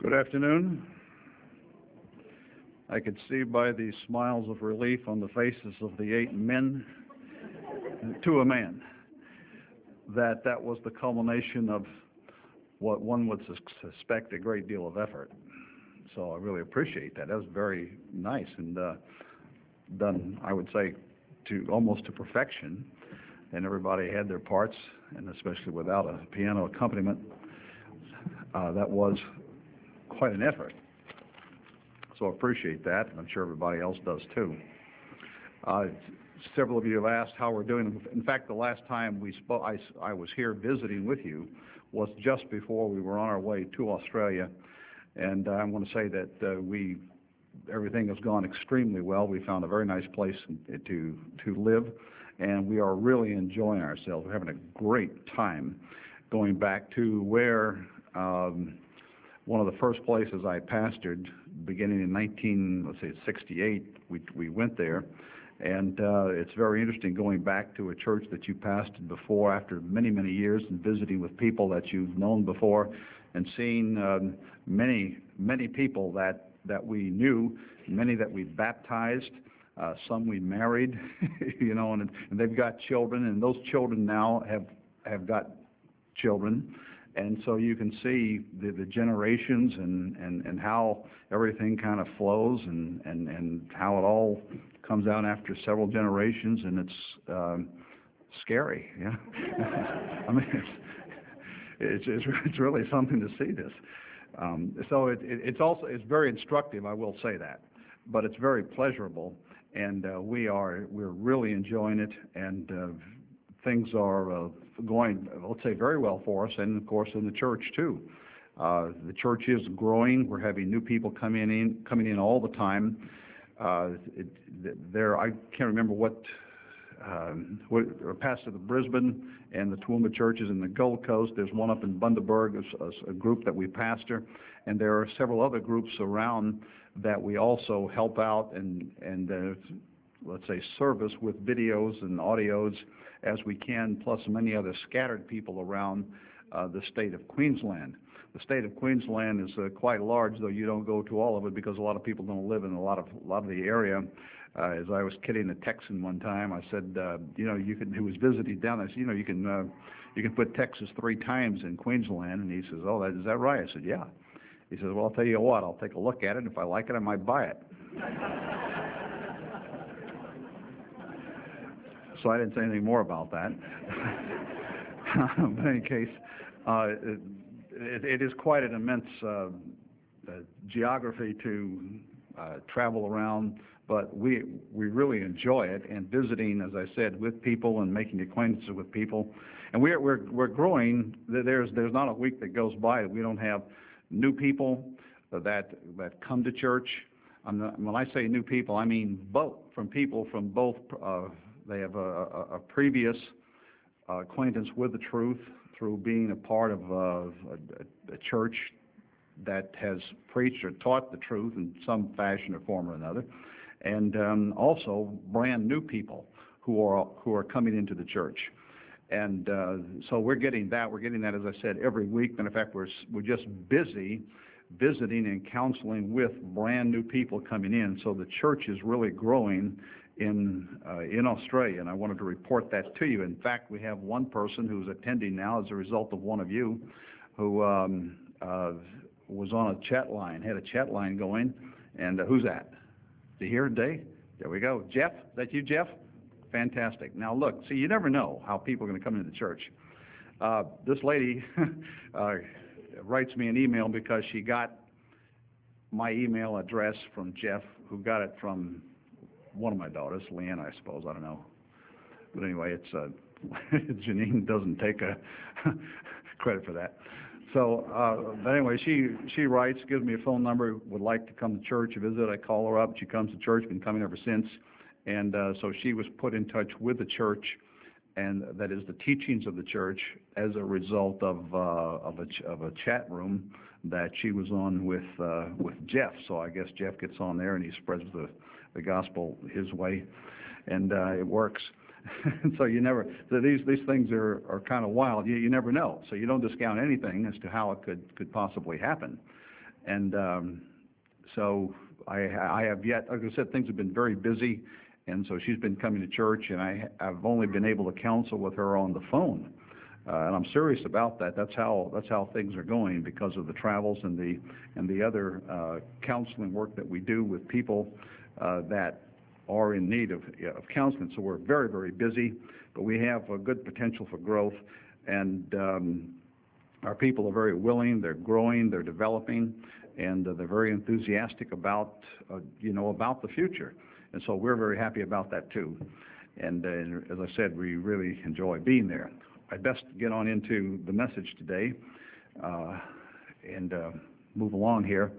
Good afternoon. I could see by the smiles of relief on the faces of the 8 men, to a man, that that was the culmination of what one would suspect a great deal of effort. So I really appreciate that. That was very nice and done, I would say, almost to perfection. And everybody had their parts, and especially without a piano accompaniment, that was quite an effort. So I appreciate that, and I'm sure everybody else does too. Several of you have asked how we're doing. In fact, the last time we spoke, I was here visiting with you, was just before we were on our way to Australia, and I want to say that everything has gone extremely well. We found a very nice place to live, and we are really enjoying ourselves. We're having a great time going back to where one of the first places I pastored, beginning in 1968, we went there, and it's very interesting going back to a church that you pastored before after many, many years, and visiting with people that you've known before, and seeing many people that we knew, many that we baptized, some we married, and they've got children, and those children now have got children. And so you can see the generations and how everything kind of flows and how it all comes out after several generations, and it's scary. Yeah, I mean, it's really something to see this. So it's very instructive, I will say that, but it's very pleasurable, and we're really enjoying it, and things are going, let's say, very well for us, and of course in the church too. The church is growing. We're having new people coming in all the time. I can't remember what pastor the Brisbane and the Toowoomba churches in the Gold Coast. There's one up in Bundaberg, a group that we pastor, and there are several other groups around that we also help out and let's say service with videos and audios as we can, plus many other scattered people around the state of Queensland. The state of Queensland is quite large, though you don't go to all of it because a lot of people don't live in a lot of the area. As I was kidding a Texan one time, I said, who was visiting down, I said, you can put Texas 3 times in Queensland, and he says, oh, is that right? I said, yeah. He says, well, I'll tell you what, I'll take a look at it, and if I like it, I might buy it. So I didn't say anything more about that. But in any case, it is quite an immense geography to travel around, but we really enjoy it, and visiting, as I said, with people and making acquaintances with people. And we're growing. There's not a week that goes by that we don't have new people that come to church. When I say new people, I mean people from both. They have a previous acquaintance with the truth through being a part of a church that has preached or taught the truth in some fashion or form or another, and also brand new people who are coming into the church. And so we're getting that. We're getting that, as I said, every week. And in fact, we're just busy visiting and counseling with brand new people coming in. So the church is really growing in Australia, and I wanted to report that to you. In fact, we have one person who's attending now as a result of one of you, who was on a chat line, had a chat line going. And who's that? Is he here today? There we go. Jeff? Is that you, Jeff? Fantastic. Now look, see, you never know how people are going to come into the church. This lady writes me an email because she got my email address from Jeff, who got it from one of my daughters, Leanne, I suppose, I don't know. But anyway, it's Janine doesn't take credit for that. So, but anyway, she writes, gives me a phone number, would like to come to church, visit. I call her up. She comes to church, been coming ever since. And so she was put in touch with the church, and that is the teachings of the church, as a result of a chat room that she was on with Jeff. So I guess Jeff gets on there and he spreads the gospel his way, and it works. So these things are kind of wild. You never know. So you don't discount anything as to how it could possibly happen. And so I have yet, like I said, things have been very busy, and so she's been coming to church, and I've only been able to counsel with her on the phone. And I'm serious about that. That's how things are going because of the travels and the other counseling work that we do with people that are in need of counseling. So we're very, very busy, but we have a good potential for growth, and our people are very willing. They're growing. They're developing, and they're very enthusiastic about about the future. And so we're very happy about that too. And as I said, we really enjoy being there. I'd best get on into the message today and move along here.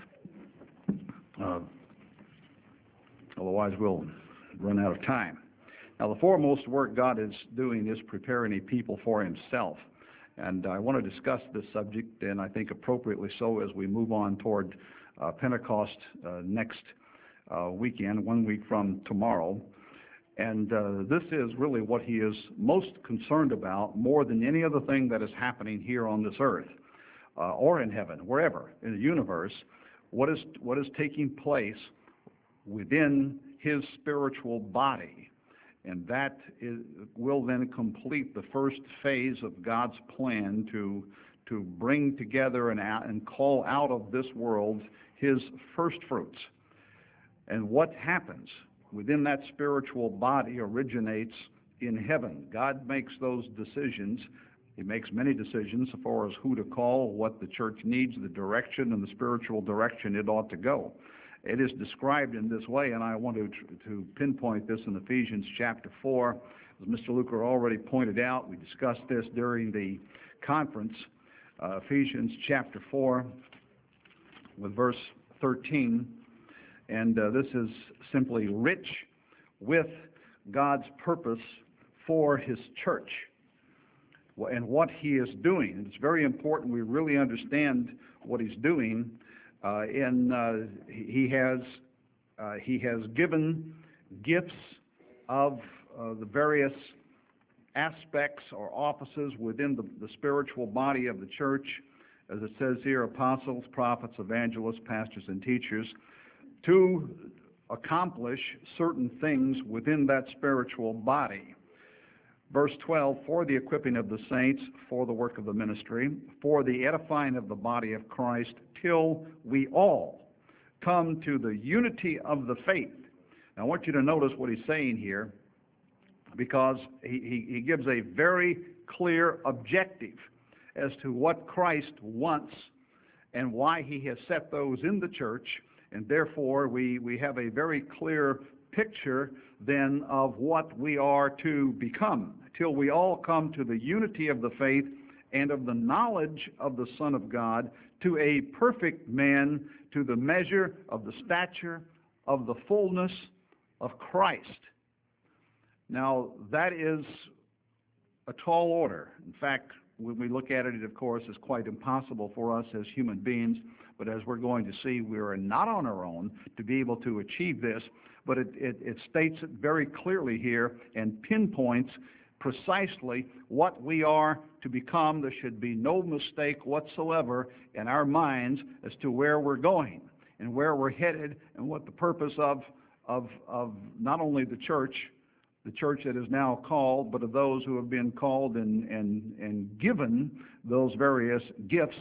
Otherwise, we'll run out of time. Now, the foremost work God is doing is preparing a people for himself. And I want to discuss this subject, and I think appropriately so, as we move on toward Pentecost next weekend, 1 week from tomorrow. And this is really what he is most concerned about, more than any other thing that is happening here on this earth or in heaven, wherever in the universe. What is taking place within his spiritual body, and that will then complete the first phase of God's plan to bring together and call out of this world his first fruits. And what happens within that spiritual body originates in heaven. God makes those decisions. He makes many decisions as far as who to call, what the church needs, the direction and the spiritual direction it ought to go. It is described in this way, and I want to pinpoint this in Ephesians chapter 4. As Mr. Luker already pointed out, we discussed this during the conference. Ephesians chapter 4 with verse 13. And this is simply rich with God's purpose for his church and what he is doing. And it's very important we really understand what he's doing. He has given gifts of the various aspects or offices within the spiritual body of the church, as it says here, apostles, prophets, evangelists, pastors, and teachers, to accomplish certain things within that spiritual body. Verse 12, for the equipping of the saints, for the work of the ministry, for the edifying of the body of Christ, till we all come to the unity of the faith. Now, I want you to notice what he's saying here, because he gives a very clear objective as to what Christ wants and why he has set those in the church. And therefore, we have a very clear picture then of what we are to become, till we all come to the unity of the faith and of the knowledge of the Son of God, to a perfect man, to the measure of the stature of the fullness of Christ. Now, that is a tall order. In fact, when we look at it, of course, it's quite impossible for us as human beings. But as we're going to see, we are not on our own to be able to achieve this. But it states it very clearly here and pinpoints precisely what we are to become. There should be no mistake whatsoever in our minds as to where we're going and where we're headed and what the purpose of not only the church that is now called, but of those who have been called and given those various gifts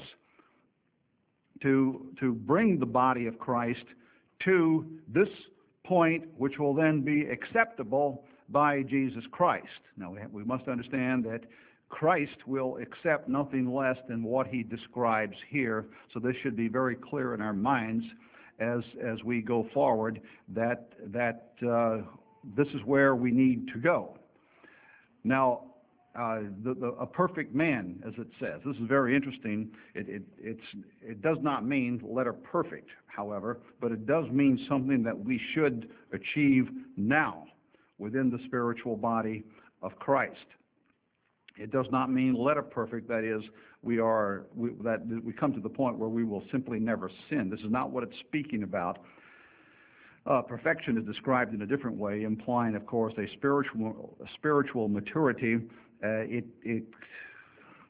to bring the body of Christ to this point, which will then be acceptable by Jesus Christ. Now, we must understand that Christ will accept nothing less than what he describes here, so this should be very clear in our minds as we go forward, that this is where we need to go. Now, a perfect man, as it says. This is very interesting. It does not mean letter perfect, however, but it does mean something that we should achieve now within the spiritual body of Christ. It does not mean letter perfect, that is, we come to the point where we will simply never sin. This is not what it's speaking about. Perfection is described in a different way, implying, of course, a spiritual maturity. It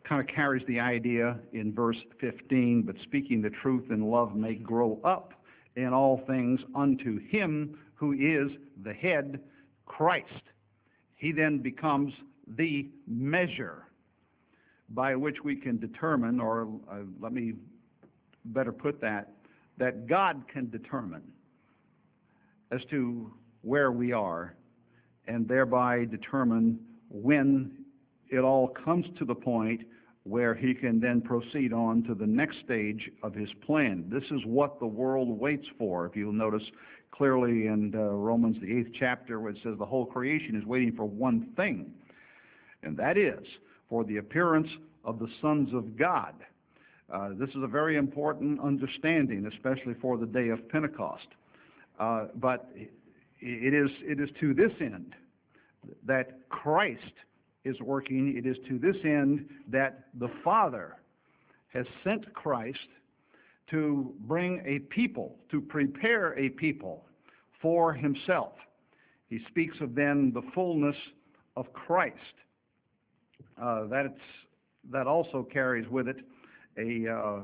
kind of carries the idea in verse 15, but speaking the truth in love may grow up in all things unto him who is the head, Christ. He then becomes the measure by which we can determine, or let me better put that God can determine as to where we are, and thereby determine when it all comes to the point where he can then proceed on to the next stage of his plan. This is what the world waits for. If you'll notice clearly in Romans, the 8th chapter, where it says the whole creation is waiting for one thing, and that is for the appearance of the sons of God. This is a very important understanding, especially for the day of Pentecost. But it is to this end that Christ is working. It is to this end that the Father has sent Christ to bring a people, to prepare a people for himself. He speaks of then the fullness of Christ. That also carries with it a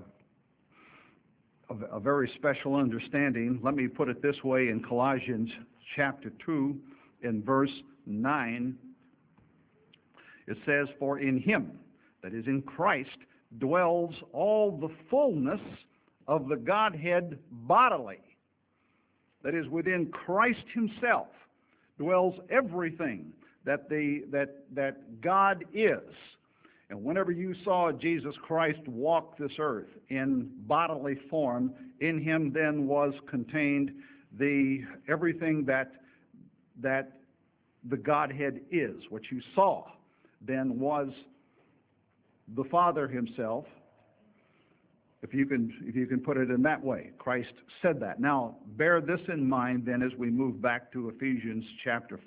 very special understanding. Let me put it this way in Colossians chapter 2 in verse 9. It says, for in him, that is in Christ, dwells all the fullness of the Godhead bodily. That is, within Christ himself dwells everything that God is. And whenever you saw Jesus Christ walk this earth in bodily form, in him then was contained everything that the Godhead is. What you saw then was the Father himself, if you can put it in that way. Christ said that. Now, bear this in mind then as we move back to Ephesians chapter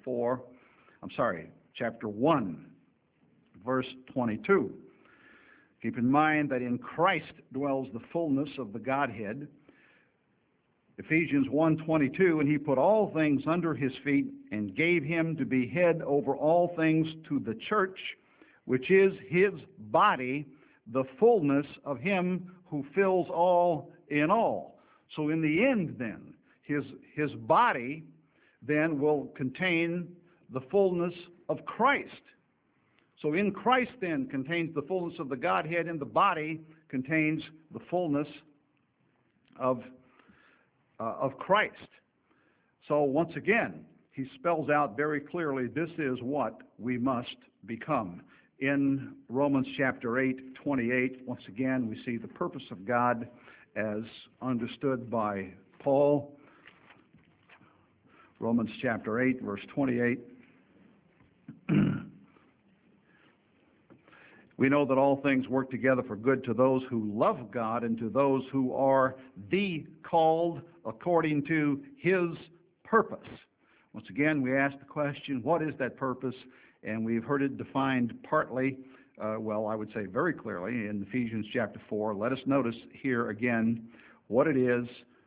1, verse 22. Keep in mind that in Christ dwells the fullness of the Godhead. Ephesians 1:22, and he put all things under his feet and gave him to be head over all things to the church, which is his body, the fullness of him who fills all in all. So in the end then, his body then will contain the fullness of Christ. So in Christ then contains the fullness of the Godhead, and the body contains the fullness of Christ. So once again, he spells out very clearly this is what we must become. In Romans chapter 8:28, once again, we see the purpose of God as understood by Paul. Romans chapter 8, verse 28. We know that all things work together for good to those who love God and to those who are the called according to his purpose. Once again, we ask the question, what is that purpose? And we've heard it defined partly, I would say very clearly, in Ephesians chapter 4. Let us notice here again what it is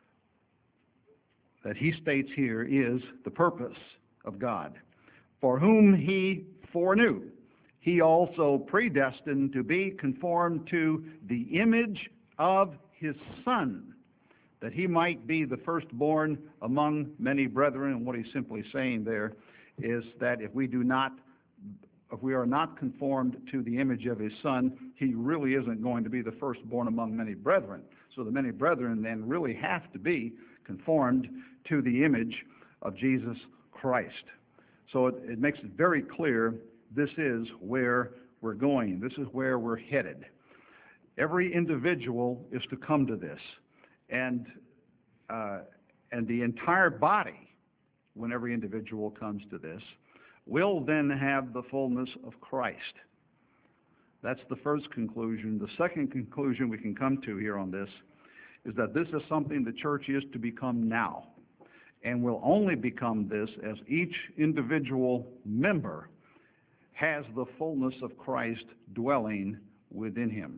that he states here is the purpose of God. For whom he foreknew, he also predestined to be conformed to the image of his Son, that he might be the firstborn among many brethren. And what he's simply saying there is that if we are not conformed to the image of his Son, he really isn't going to be the firstborn among many brethren. So the many brethren then really have to be conformed to the image of Jesus Christ. So it makes it very clear this is where we're going. This is where we're headed. Every individual is to come to this. And the entire body, when every individual comes to this, will then have the fullness of Christ. That's the first conclusion. The second conclusion we can come to here on this is that this is something the church is to become now, and will only become this as each individual member has the fullness of Christ dwelling within him.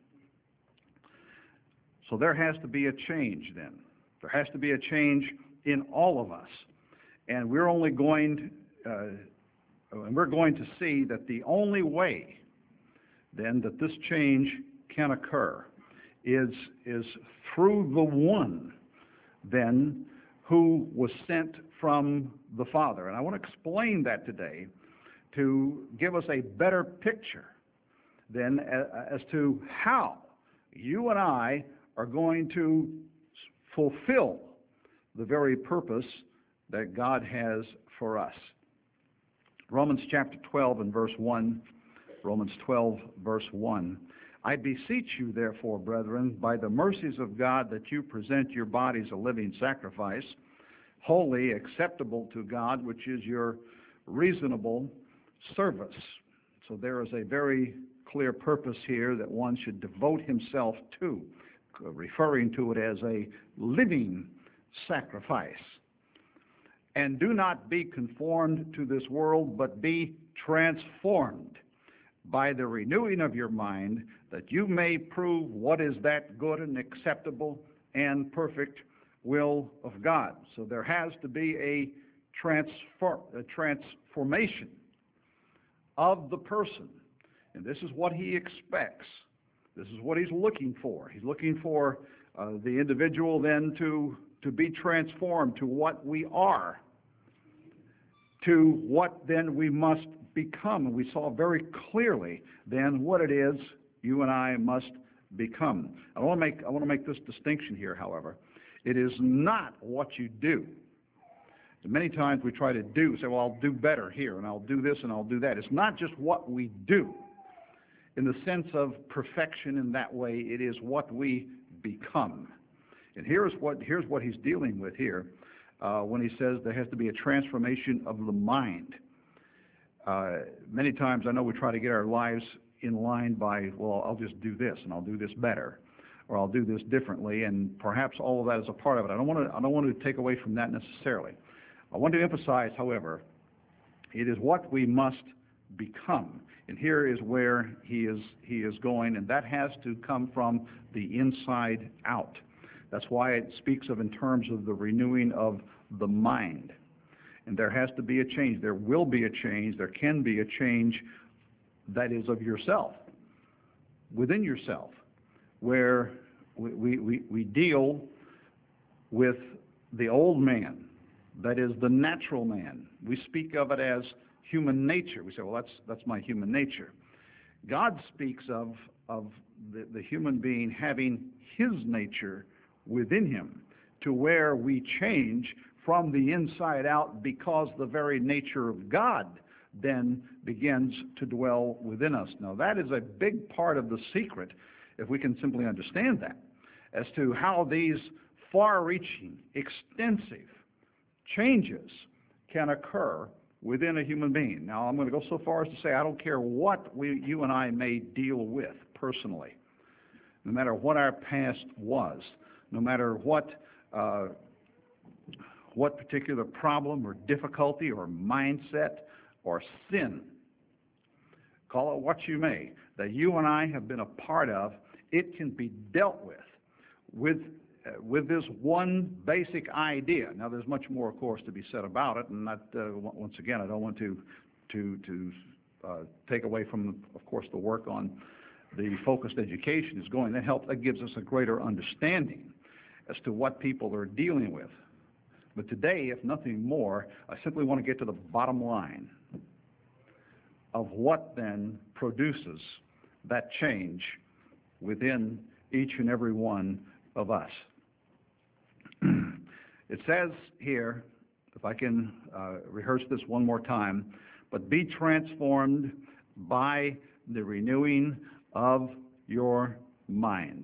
So there has to be a change then. There has to be a change in all of us. And we're going to see that the only way then that this change can occur is through the one then who was sent from the Father. And I want to explain that today to give us a better picture then as to how you and I are going to fulfill the very purpose that God has for us. Romans chapter 12 and verse 1, Romans 12 verse 1. I beseech you, therefore, brethren, by the mercies of God, that you present your bodies a living sacrifice, holy, acceptable to God, which is your reasonable service. So there is a very clear purpose here that one should devote himself to, referring to it as a living sacrifice. And do not be conformed to this world, but be transformed by the renewing of your mind, that you may prove what is that good and acceptable and perfect will of God. So there has to be a transformation of the person. And this is what he expects. This is what he's looking for. He's looking for the individual then to be transformed to what we are, to what then we must become. And we saw very clearly then what it is you and I must become. I want to make this distinction here, however. It is not what you do. Many times we try to say, well, I'll do better here, and I'll do this, and I'll do that. It's not just what we do in the sense of perfection in that way. It is what we become. And here's what he's dealing with here when he says there has to be a transformation of the mind. Many times I know we try to get our lives in line by, well, I'll just do this, and I'll do this better, or I'll do this differently, and perhaps all of that is a part of it. I don't want to take away from that necessarily. I want to emphasize, however, it is what we must become. And here is where he is going, and that has to come from the inside out. That's why it speaks of in terms of the renewing of the mind. And there has to be a change. There will be a change. There can be a change that is of yourself, within yourself, where we deal with the old man, that is the natural man. We speak of it as human nature. We say, well, that's my human nature. God speaks of the human being having his nature within him, to where we change from the inside out, because the very nature of God then begins to dwell within us. Now, that is a big part of the secret, if we can simply understand that, as to how these far-reaching, extensive changes can occur within a human being. Now, I'm going to go so far as to say I don't care what you and I may deal with personally, no matter what our past was, no matter what particular problem or difficulty or mindset or sin, call it what you may, that you and I have been a part of, it can be dealt with this one basic idea. Now, there's much more, of course, to be said about it, and that, once again, I don't want to take away from, of course, the work on the focused education is going. That gives us a greater understanding as to what people are dealing with. But today, if nothing more, I simply want to get to the bottom line of what then produces that change within each and every one of us. It says here, if I can rehearse this one more time, but be transformed by the renewing of your mind.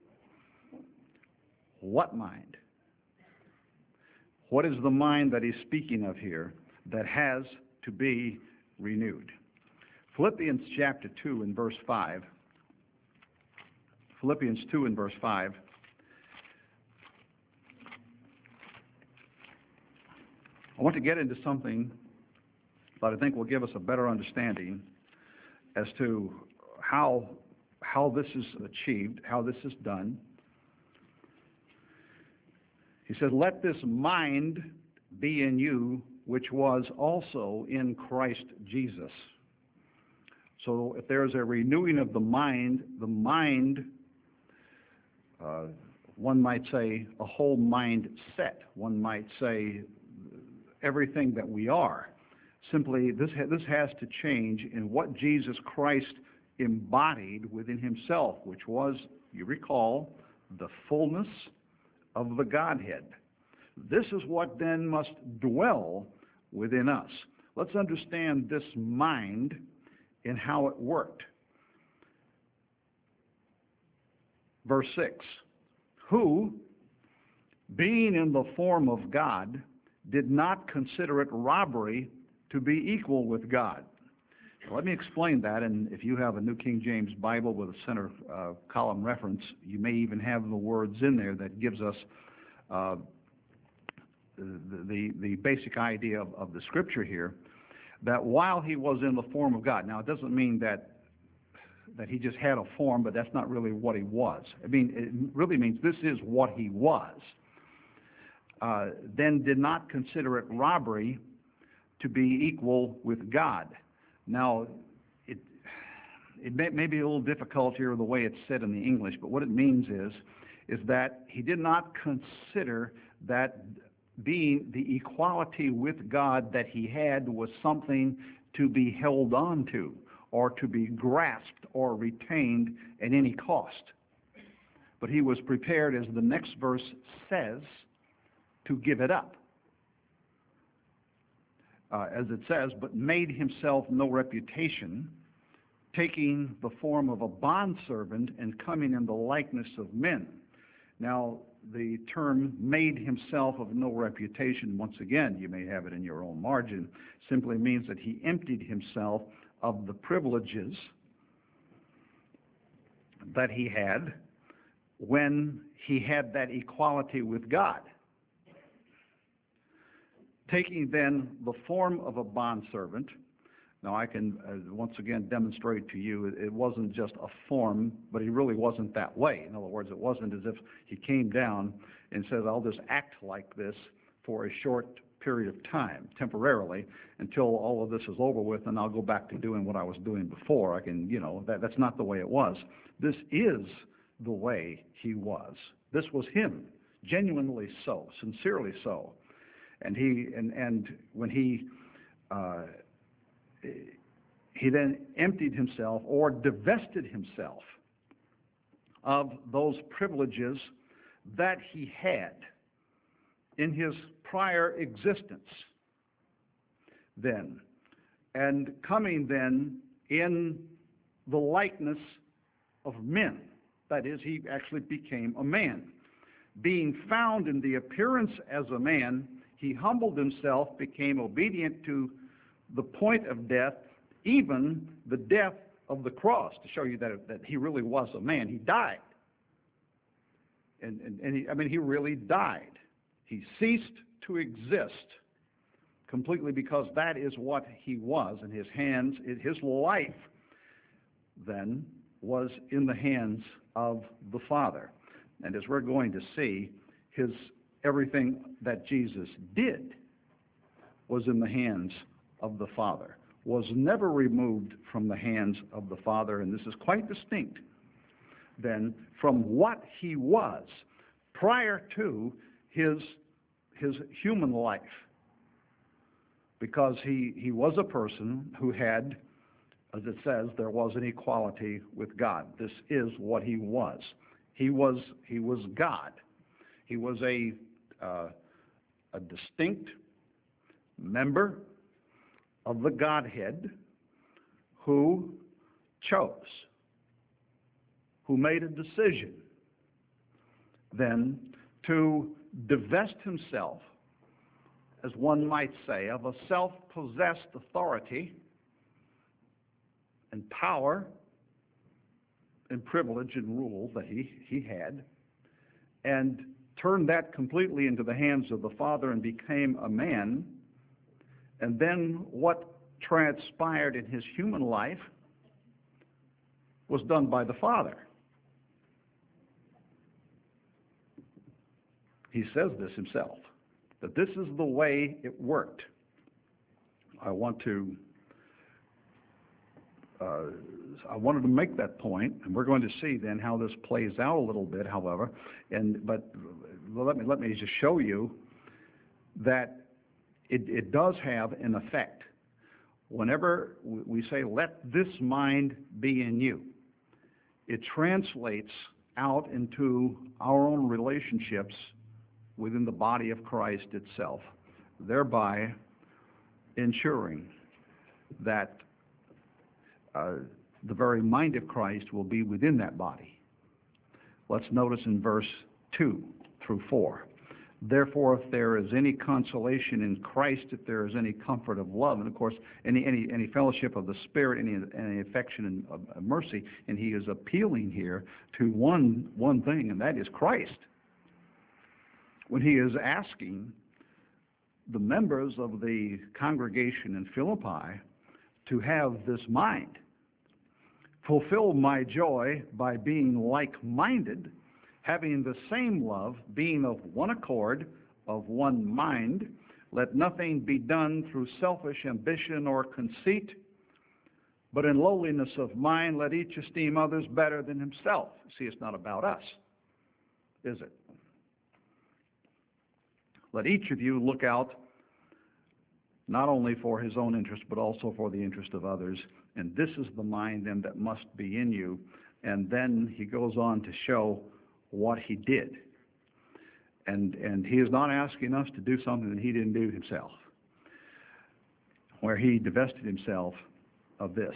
What mind? What is the mind that he's speaking of here that has to be renewed? Philippians chapter 2 and verse 5. Philippians 2 and verse 5. I want to get into something that I think will give us a better understanding as to how this is achieved, how this is done. He said, let this mind be in you, which was also in Christ Jesus. So if there is a renewing of the mind, one might say a whole mindset, one might say everything that we are. Simply, this has to change in what Jesus Christ embodied within himself, which was, you recall, the fullness of the Godhead. This is what then must dwell within us. Let's understand this mind and how it worked. Verse 6, who, being in the form of God, did not consider it robbery to be equal with God. Let me explain that, and if you have a New King James Bible with a center column reference, you may even have the words in there that gives us the basic idea of the Scripture here, that while he was in the form of God, now it doesn't mean that he just had a form, but that's not really what he was. I mean, it really means this is what he was. Then did not consider it robbery to be equal with God. Now, it may be a little difficult here the way it's said in the English, but what it means is that he did not consider that being the equality with God that he had was something to be held on to or to be grasped or retained at any cost. But he was prepared, as the next verse says, to give it up. As it says, but made himself no reputation, taking the form of a bondservant and coming in the likeness of men. Now, the term made himself of no reputation, once again, you may have it in your own margin, simply means that he emptied himself of the privileges that he had when he had that equality with God. Taking then the form of a bondservant, now I can once again demonstrate to you it wasn't just a form, but he really wasn't that way. In other words, it wasn't as if he came down and says, I'll just act like this for a short period of time, temporarily, until all of this is over with, and I'll go back to doing what I was doing before. I can, that's not the way it was. This is the way he was. This was him, genuinely so, sincerely so. And when he then emptied himself or divested himself of those privileges that he had in his prior existence then, and coming then in the likeness of men. That is, he actually became a man. Being found in the appearance as a man, he humbled himself, became obedient to the point of death, even the death of the cross, to show you that he really was a man. He died. He really died. He ceased to exist completely because that is what he was in his hands. His life then was in the hands of the Father. And as we're going to see, everything that Jesus did was in the hands of the Father, was never removed from the hands of the Father, and this is quite distinct then from what he was prior to his human life, because he was a person who had, as it says, there was an equality with God. This is what he was. He was God. He was a distinct member of the Godhead who chose, who made a decision then to divest himself, as one might say, of a self-possessed authority and power and privilege and rule that he had, and turned that completely into the hands of the Father and became a man. And then what transpired in his human life was done by the Father. He says this himself, that this is the way it worked. I want to I wanted to make that point, and we're going to see then how this plays out a little bit, however. But let me just show you that it does have an effect. Whenever we say, let this mind be in you, it translates out into our own relationships within the body of Christ itself, thereby ensuring that the very mind of Christ will be within that body. Let's notice in verse 2 through 4. Therefore, if there is any consolation in Christ, if there is any comfort of love, and of course, any fellowship of the Spirit, any affection and mercy, and he is appealing here to one thing, and that is Christ. When he is asking the members of the congregation in Philippi to have this mind, fulfill my joy by being like-minded, having the same love, being of one accord, of one mind. Let nothing be done through selfish ambition or conceit, but in lowliness of mind let each esteem others better than himself. See, it's not about us, is it? Let each of you look out not only for his own interest, but also for the interest of others. And this is the mind then that must be in you. And then he goes on to show what he did. And he is not asking us to do something that he didn't do himself, where he divested himself of this,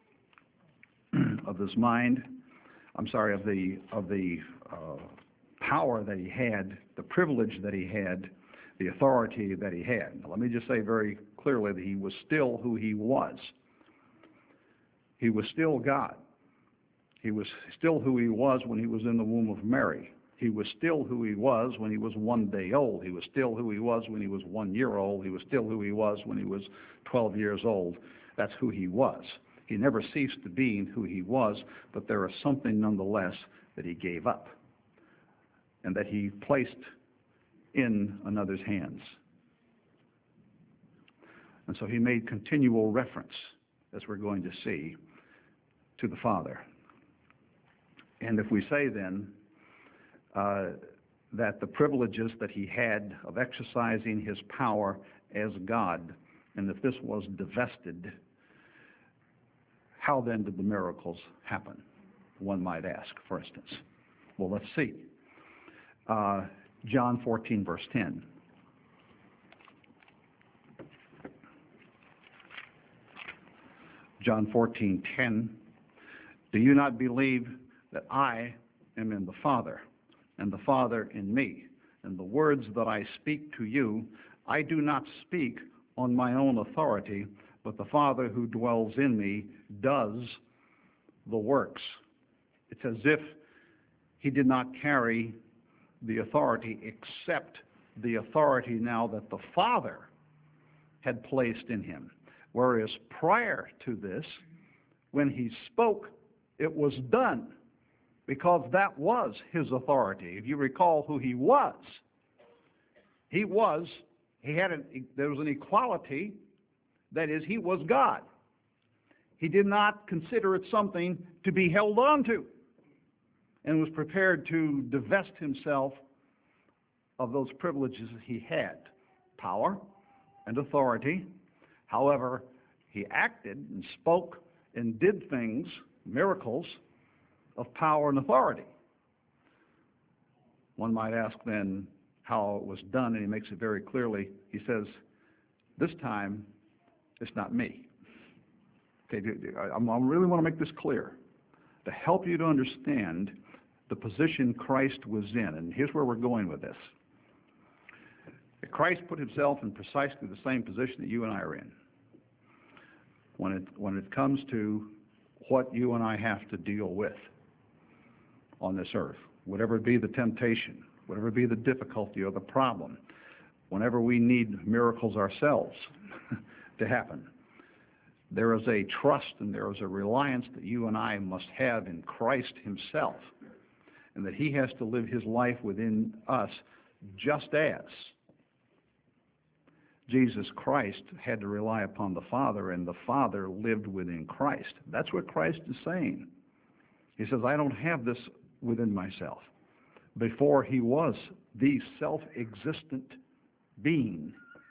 of this mind, of the power that he had, the privilege that he had, the authority that he had. Now, let me just say very clearly that he was still who he was. He was still God. He was still who he was when he was in the womb of Mary. He was still who he was when he was 1 day old. He was still who he was when he was 1 year old. He was still who he was when he was 12 years old. That's who he was. He never ceased to being who he was, but there is something nonetheless that he gave up and that he placed in another's hands. And so he made continual reference, as we're going to see, to the Father. And if we say then that the privileges that he had of exercising his power as God, and if this was divested, how then did the miracles happen? One might ask, for instance. Well, let's see. John 14, verse 10. John 14:10. Do you not believe that I am in the Father, and the Father in me? And the words that I speak to you, I do not speak on my own authority, but the Father who dwells in me does the works. It's as if he did not carry the authority except the authority now that the Father had placed in him. Whereas prior to this, when he spoke, it was done because that was his authority. If you recall who he was, there was an equality, that is, he was God. He did not consider it something to be held on to, and was prepared to divest himself of those privileges that he had, power and authority. However, he acted and spoke and did things, miracles, of power and authority. One might ask then how it was done, and he makes it very clearly. He says, this time, it's not me. Okay, I really want to make this clear to help you to understand the position Christ was in. And here's where we're going with this. Christ put himself in precisely the same position that you and I are in. When it comes to what you and I have to deal with on this earth, whatever be the temptation, whatever be the difficulty or the problem, whenever we need miracles ourselves to happen, there is a trust and there is a reliance that you and I must have in Christ himself, and that he has to live his life within us just as Jesus Christ had to rely upon the Father, and the Father lived within Christ. That's what Christ is saying. He says, I don't have this within myself. Before he was the self-existent being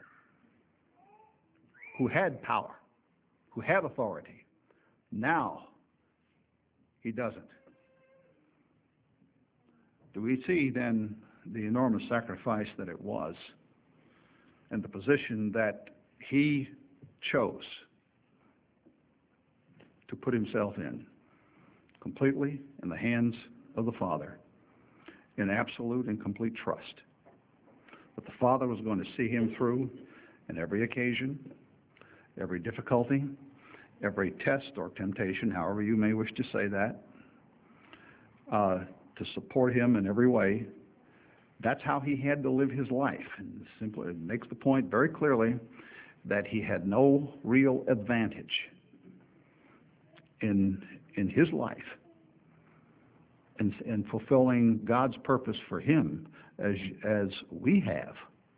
who had power, who had authority. Now, he doesn't. Do we see then the enormous sacrifice that it was and the position that he chose to put himself in, completely in the hands of the Father, in absolute and complete trust that the Father was going to see him through in every occasion, every difficulty, every test or temptation, however you may wish to say that, to support him in every way. That's how he had to live his life. And simply, it makes the point very clearly that he had no real advantage in his life and fulfilling God's purpose for him as we have.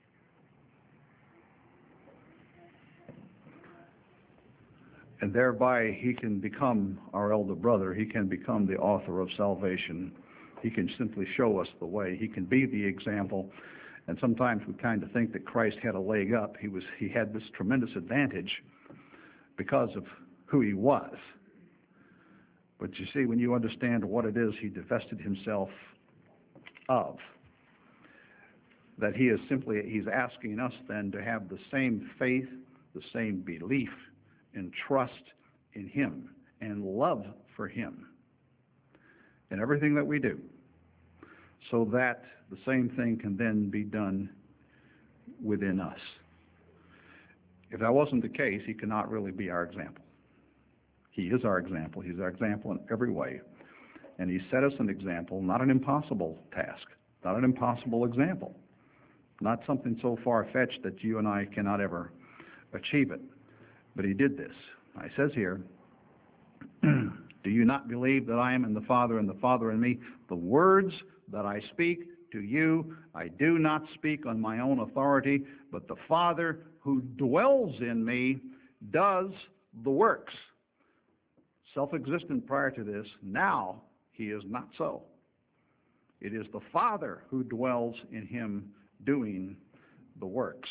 And thereby he can become our elder brother. He can become the author of salvation. He can simply show us the way. He can be the example. And sometimes we kind of think that Christ had a leg up. He had this tremendous advantage because of who he was. But you see, when you understand what it is he divested himself of, that he's asking us then to have the same faith, the same belief and trust in him and love for him in everything that we do, so that the same thing can then be done within us. If that wasn't the case, he cannot really be our example. He is our example. He's our example in every way. And he set us an example, not an impossible task, not an impossible example, not something so far-fetched that you and I cannot ever achieve it. But he did this. He says here, do you not believe that I am in the Father and the Father in me? The words that I speak to you, I do not speak on my own authority, but the Father who dwells in me does the works. Self-existent prior to this, now he is not so. It is the Father who dwells in him doing the works.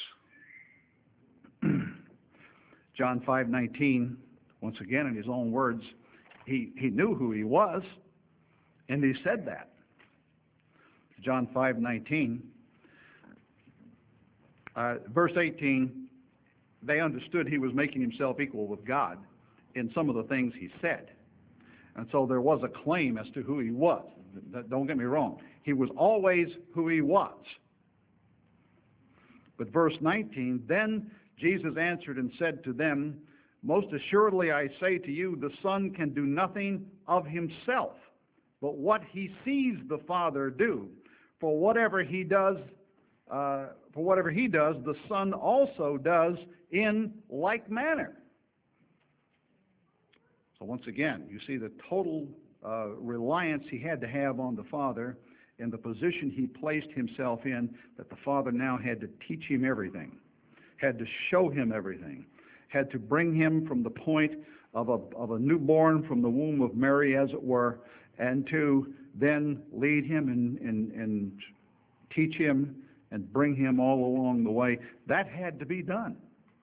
John 5:19, once again in his own words, he knew who he was, and he said that. John 5:19, verse 18, they understood he was making himself equal with God in some of the things he said. And so there was a claim as to who he was. Don't get me wrong. He was always who he was. But verse 19, then Jesus answered and said to them, most assuredly I say to you, the Son can do nothing of himself, but what he sees the Father do. For whatever he does, the Son also does in like manner. So once again, you see the total reliance he had to have on the Father and the position he placed himself in, that the Father now had to teach him everything, had to show him everything, had to bring him from the point of a newborn from the womb of Mary, as it were, and to then lead him and teach him and bring him all along the way. That had to be done.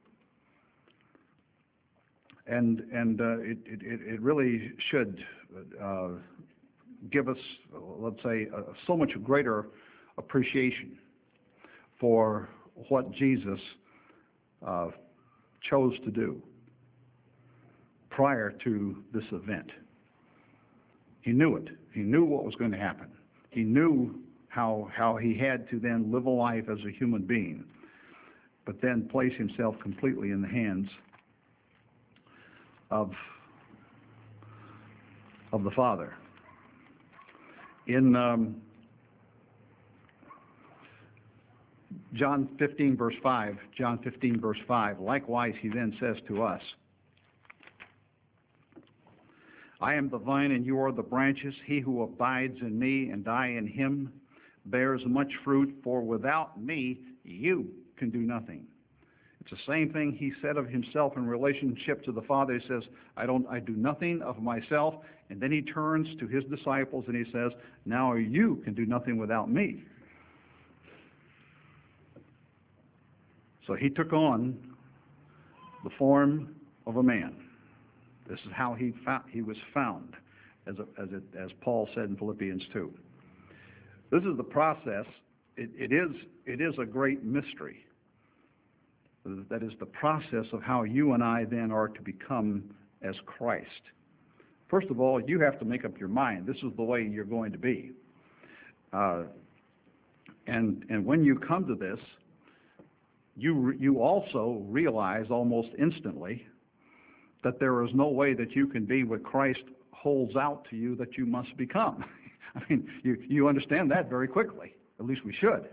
And it really should give us, let's say, so much greater appreciation for what Jesus chose to do prior to this event. He knew it. He knew what was going to happen. He knew how he had to then live a life as a human being, but then place himself completely in the hands of the Father. In John 15, verse 5, likewise he then says to us, I am the vine and you are the branches. He who abides in me and I in him bears much fruit, for without me you can do nothing. It's the same thing he said of himself in relationship to the Father. He says, I do nothing of myself. And then he turns to his disciples and he says, now you can do nothing without me. So he took on the form of a man. This is how he was found, as Paul said in Philippians 2. This is the process. It is a great mystery. That is the process of how you and I then are to become as Christ. First of all, you have to make up your mind. This is the way you're going to be. And when you come to this, you also realize almost instantly that there is no way that you can be what Christ holds out to you that you must become. I mean, you understand that very quickly. At least we should.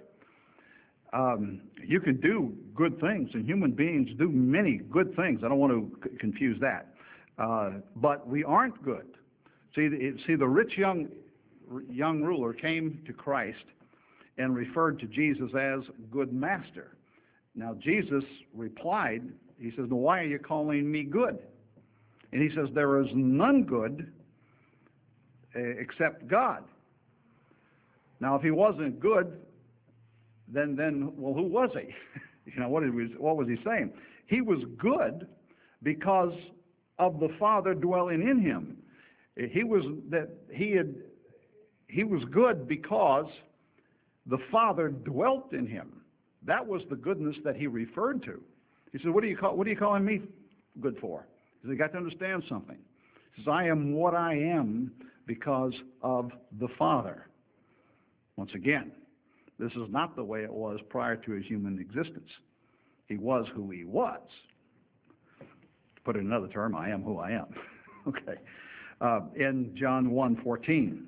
You can do good things, and human beings do many good things. I don't want to confuse that. But we aren't good. See, the rich young ruler came to Christ and referred to Jesus as good master. Now, Jesus replied, he says, "Now, why are you calling me good?" And he says, "There is none good except God." Now, if he wasn't good, then well, who was he? What was he saying? He was good because of the Father dwelling in him. He was good because the Father dwelt in him. That was the goodness that he referred to. He said, what are you calling me good for? He said, you got to understand something. He says, I am what I am because of the Father. Once again, this is not the way it was prior to his human existence. He was who he was. To put it in another term, I am who I am. Okay. In John 1:14.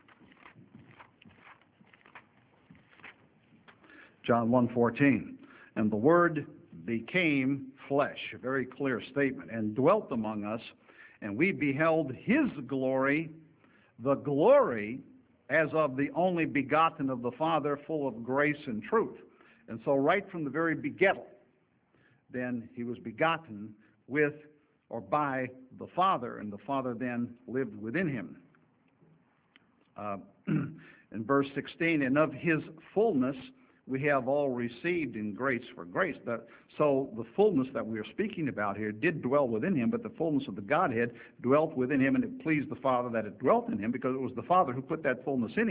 John 1:14. And the Word became flesh, a very clear statement, and dwelt among us, and we beheld his glory, the glory as of the only begotten of the Father, full of grace and truth. And so right from the very begettal, then he was begotten with or by the Father, and the Father then lived within him. In verse 16, and of his fullness we have all received in grace for grace. So the fullness that we are speaking about here did dwell within him, but the fullness of the Godhead dwelt within him, and it pleased the Father that it dwelt in him, because it was the Father who put that fullness in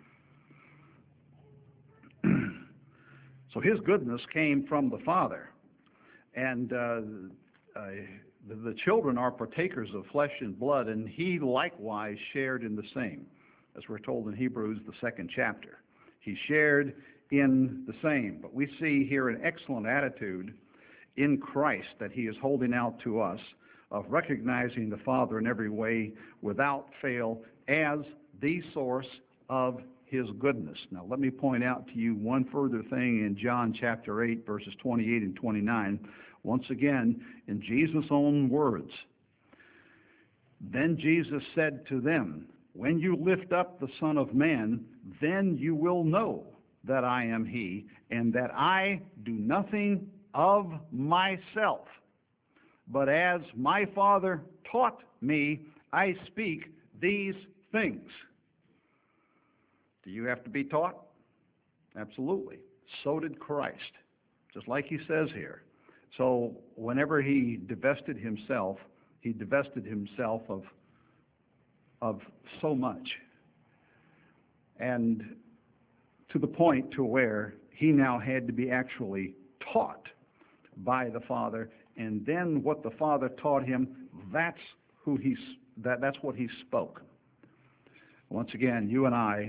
him. So his goodness came from the Father. And the children are partakers of flesh and blood, and he likewise shared in the same, as we're told in Hebrews, the 2nd chapter. He shared in the same. But we see here an excellent attitude in Christ that he is holding out to us, of recognizing the Father in every way without fail as the source of his goodness. Now let me point out to you one further thing in John chapter 8, verses 28 and 29. Once again, in Jesus' own words, then Jesus said to them, when you lift up the Son of Man, then you will know that I am he, and that I do nothing of myself, but as my Father taught me, I speak these things. Do you have to be taught? Absolutely. So did Christ, just like he says here. So whenever he divested himself of so much, and to the point to where he now had to be actually taught by the Father, and then what the Father taught him, that's what he spoke. Once again, you and I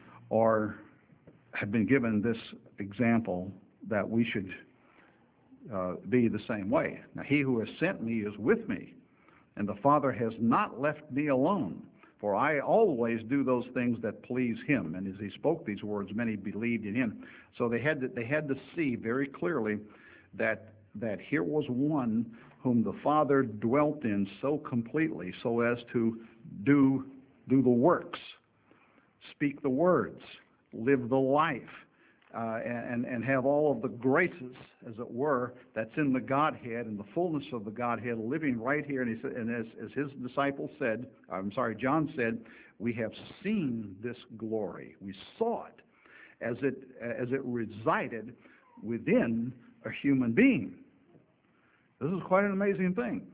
have been given this example that we should be the same way. Now, he who has sent me is with me, and the Father has not left me alone, for I always do those things that please him. And as he spoke these words, many believed in him. So they had to see very clearly that here was one whom the Father dwelt in so completely, so as to do the works, speak the words, live the life, and have all of the graces, as it were, that's in the Godhead and the fullness of the Godhead living right here. And he said, and as his disciples said, John said, we have seen this glory. We saw it as it resided within a human being. This is quite an amazing thing.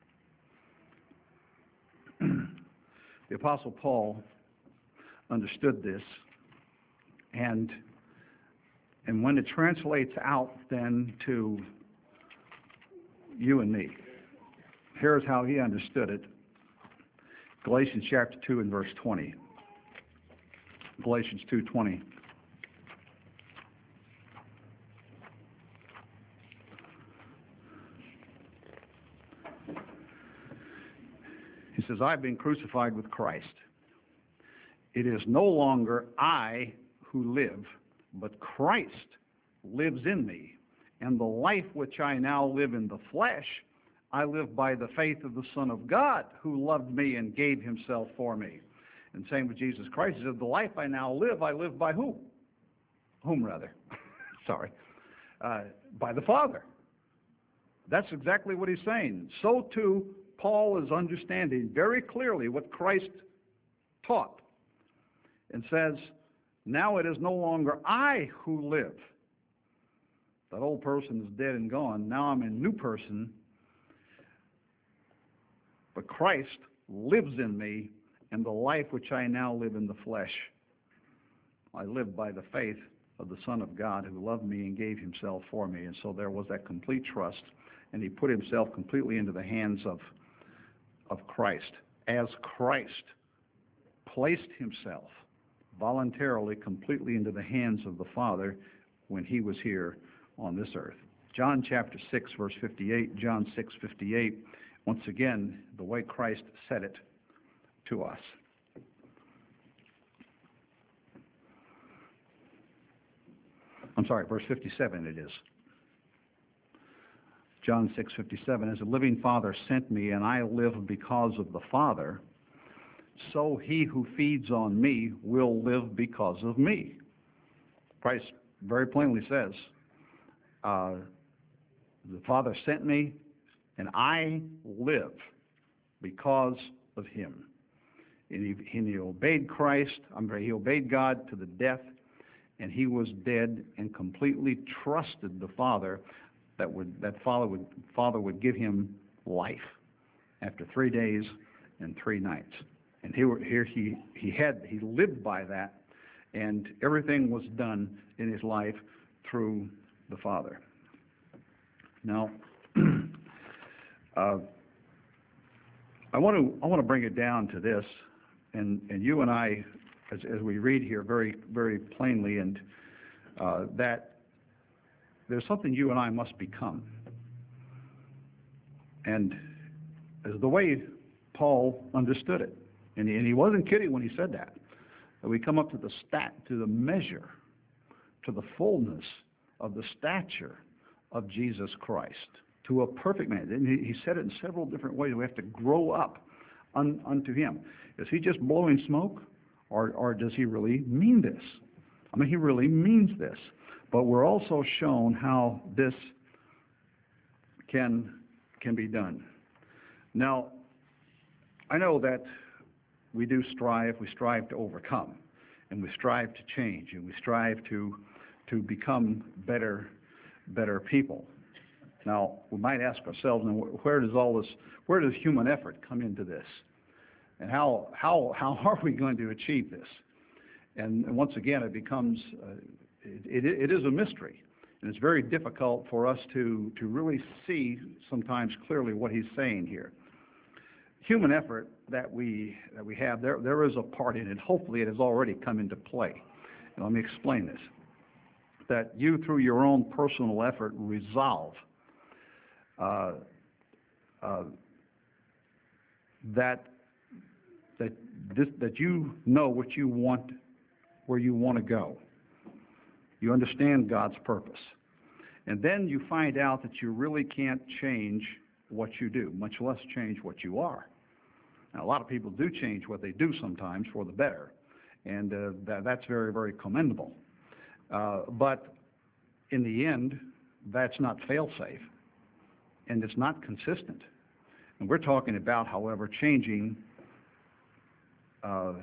The Apostle Paul understood this, and when it translates out then to you and me, here's how he understood it. Galatians chapter 2 and verse 20. Galatians 2:20. He says, I've been crucified with Christ. It is no longer I who live, but Christ lives in me. And the life which I now live in the flesh, I live by the faith of the Son of God, who loved me and gave himself for me. And same with Jesus Christ. He said, the life I now live, I live by who? Whom, rather? Sorry. By the Father. That's exactly what he's saying. So, too, Paul is understanding very clearly what Christ taught and says, now it is no longer I who live. That old person is dead and gone. Now I'm a new person. But Christ lives in me, and the life which I now live in the flesh, I live by the faith of the Son of God who loved me and gave himself for me. And so there was that complete trust, and he put himself completely into the hands of Christ. As Christ placed himself voluntarily, completely into the hands of the Father when he was here on this earth. John chapter 6, verse 58, John 6:58, once again, the way Christ said it to us. I'm sorry, verse 57 it is. John 6:57, as the living Father sent me, and I live because of the Father, so he who feeds on me will live because of me. Christ very plainly says, the Father sent me, and I live because of him. And he obeyed Christ, he obeyed God to the death, and he was dead and completely trusted the Father that Father would give him life after 3 days and 3 nights. And he lived by that, and everything was done in his life through the Father. Now, I want to bring it down to this, and you and I, as we read here very, very plainly, and that there's something you and I must become. And as the way Paul understood it, and he wasn't kidding when he said that we come up to the measure, to the fullness of the stature of Jesus Christ, to a perfect man. And he said it in several different ways. We have to grow up unto him. Is he just blowing smoke, or does he really mean this? I mean, he really means this. But we're also shown how this can be done. Now, I know that we strive to overcome, and we strive to change, and we strive to become better people. Now, we might ask ourselves, where does human effort come into this? And how are we going to achieve this? And once again, it becomes, it is a mystery. And it's very difficult for us to really see sometimes clearly what he's saying here. Human effort that we have, there is a part in it. Hopefully it has already come into play. And let me explain this. That you, through your own personal effort, resolve that you know what you want, where you want to go. You understand God's purpose. And then you find out that you really can't change what you do, much less change what you are. Now, a lot of people do change what they do sometimes for the better, and that's very, very commendable. But in the end, that's not fail-safe, and it's not consistent. And we're talking about, however, changing our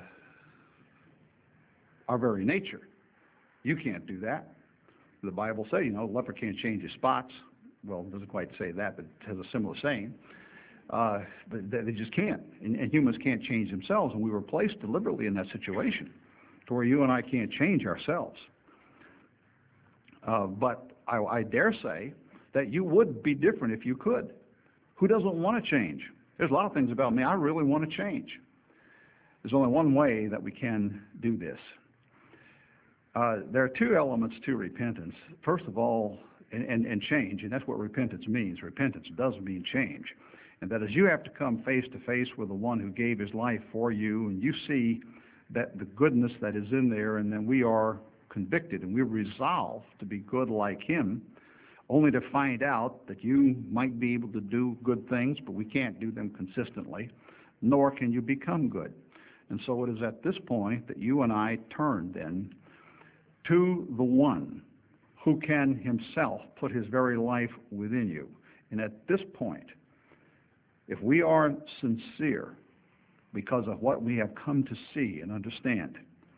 very nature. You can't do that. The Bible says, leper can't change his spots. Well, it doesn't quite say that, but it has a similar saying. But they just can't. And humans can't change themselves, and we were placed deliberately in that situation to where you and I can't change ourselves. But I dare say that you would be different if you could. Who doesn't want to change? There's a lot of things about me I really want to change. There's only one way that we can do this. There are two elements to repentance. First of all, and change, and that's what repentance means. Repentance does mean change. And that is, you have to come face to face with the one who gave his life for you, and you see that the goodness that is in there, and then we are convicted, and we resolve to be good like him, only to find out that you might be able to do good things, but we can't do them consistently, nor can you become good. And so it is at this point that you and I turn then to the one who can himself put his very life within you. And at this point, if we are sincere because of what we have come to see and understand,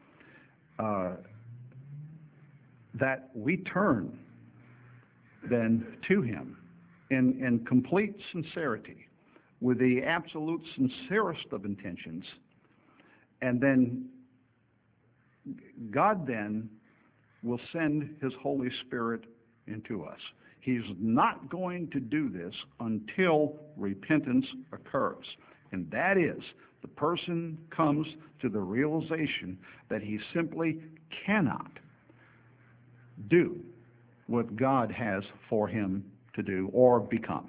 that we turn then to him in complete sincerity, with the absolute sincerest of intentions, and then God then will send his Holy Spirit into us. He's not going to do this until repentance occurs. And that is, the person comes to the realization that he simply cannot do what God has for him to do or become.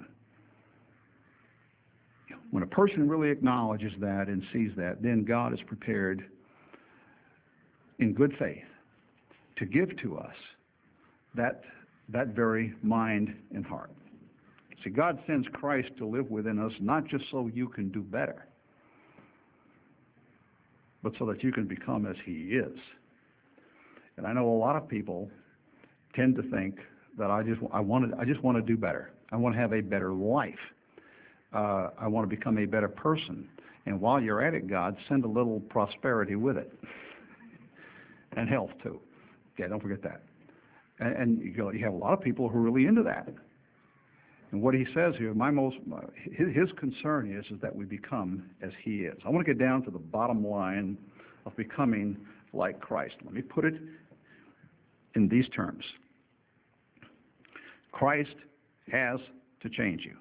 When a person really acknowledges that and sees that, then God is prepared in good faith to give to us that very mind and heart. See, God sends Christ to live within us not just so you can do better, but so that you can become as he is. And I know a lot of people tend to think that I just want to do better. I want to have a better life. I want to become a better person. And while you're at it, God, send a little prosperity with it. And health, too. Yeah, don't forget that. And you have a lot of people who are really into that. And what he says here, his concern is that we become as he is. I want to get down to the bottom line of becoming like Christ. Let me put it in these terms. Christ has to change you.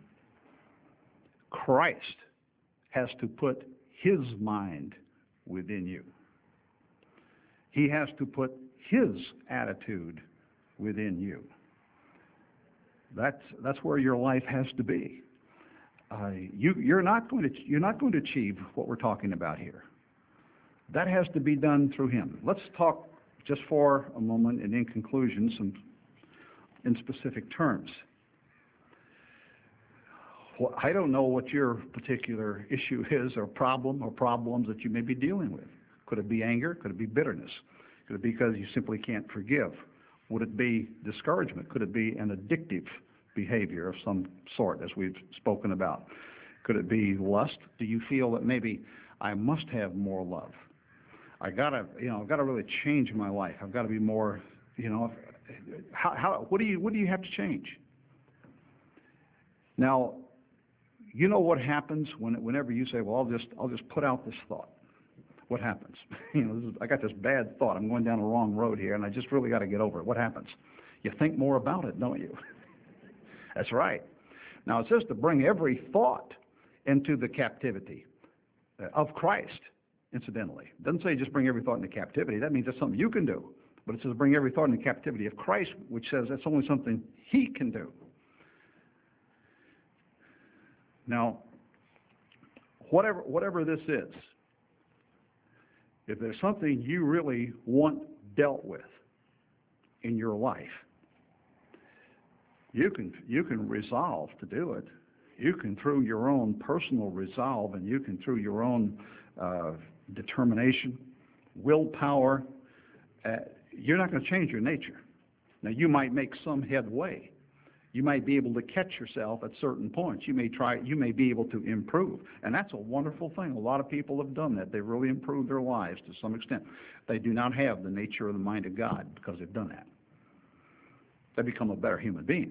Christ has to put his mind within you. He has to put his attitude within you. That's where your life has to be. You're not going to achieve what we're talking about here. That has to be done through him. Let's talk just for a moment, and in conclusion, some in specific terms. Well, I don't know what your particular issue is, or problem, or problems that you may be dealing with. Could it be anger? Could it be bitterness? Could it be because you simply can't forgive? Would it be discouragement? Could it be an addictive behavior of some sort, as we've spoken about? Could it be lust? Do you feel that maybe I must have more love? I've got to really change my life. I've got to be more, what do you have to change? Now, you know what happens whenever you say, well, I'll just put out this thought. What happens? I got this bad thought. I'm going down the wrong road here, and I just really got to get over it. What happens? You think more about it, don't you? That's right. Now, it says to bring every thought into the captivity of Christ, incidentally. It doesn't say just bring every thought into captivity. That means that's something you can do. But it says bring every thought into captivity of Christ, which says that's only something he can do. Now, whatever this is, if there's something you really want dealt with in your life, you can resolve to do it. You can, through your own personal resolve, and you can, through your own determination, willpower, you're not going to change your nature. Now, you might make some headway. You might be able to catch yourself at certain points. You may be able to improve. And that's a wonderful thing. A lot of people have done that. They've really improved their lives to some extent. They do not have the nature or the mind of God because they've done that. They become a better human being.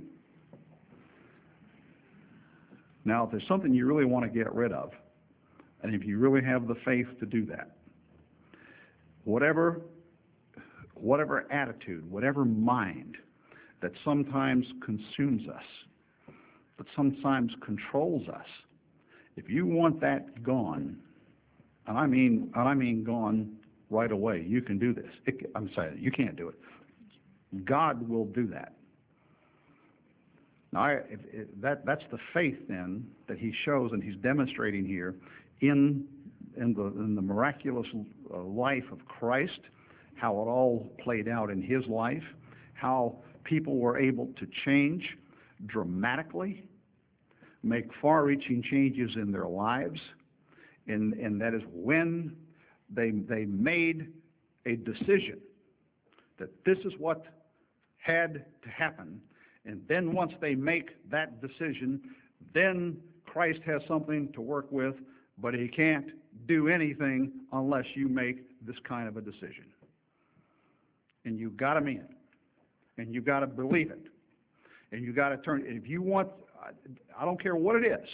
Now, if there's something you really want to get rid of, and if you really have the faith to do that, whatever attitude, whatever mind that sometimes consumes us, that sometimes controls us, if you want that gone, and I mean gone right away, you can do this. I'm sorry, you can't do it. God will do that. Now, that's the faith then that he shows and he's demonstrating here in the miraculous life of Christ, how it all played out in his life, how people were able to change dramatically, make far-reaching changes in their lives, and that is when they made a decision that this is what had to happen. And then once they make that decision, then Christ has something to work with, but he can't do anything unless you make this kind of a decision. And you've got to mean it. And you've got to believe it. And you've got to turn it. If you want, I don't care what it is,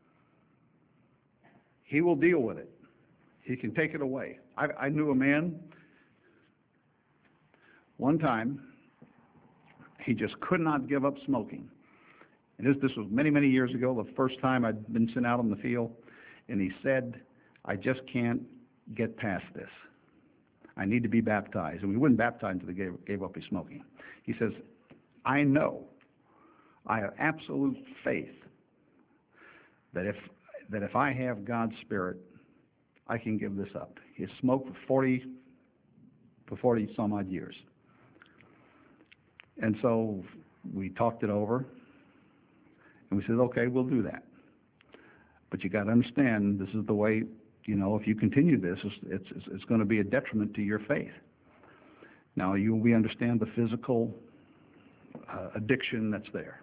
he will deal with it. He can take it away. I knew a man one time. He just could not give up smoking. And this was many, many years ago, the first time I'd been sent out on the field. And he said, I just can't get past this. I need to be baptized. And we wouldn't baptize until they gave up his smoking. He says, I know, I have absolute faith that if I have God's Spirit, I can give this up. He has smoked for 40 some odd years. And so we talked it over, and we said, okay, we'll do that. But you got to understand, this is the way, if you continue this, it's going to be a detriment to your faith. Now, we understand the physical addiction that's there.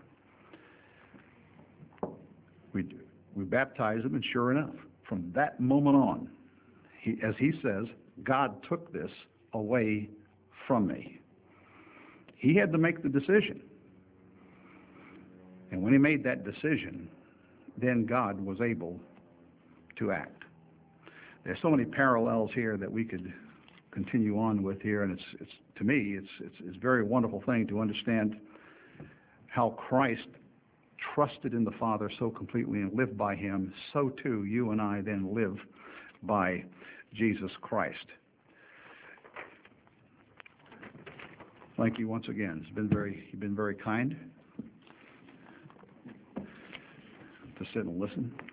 We baptized him, and sure enough, from that moment on, as he says, God took this away from me. He had to make the decision. And when he made that decision, then God was able to act. There's so many parallels here that we could continue on with here, and it's to me, it's a very wonderful thing to understand how Christ trusted in the Father so completely and lived by him. So too, you and I then live by Jesus Christ. Thank you once again. You've been very kind to sit and listen.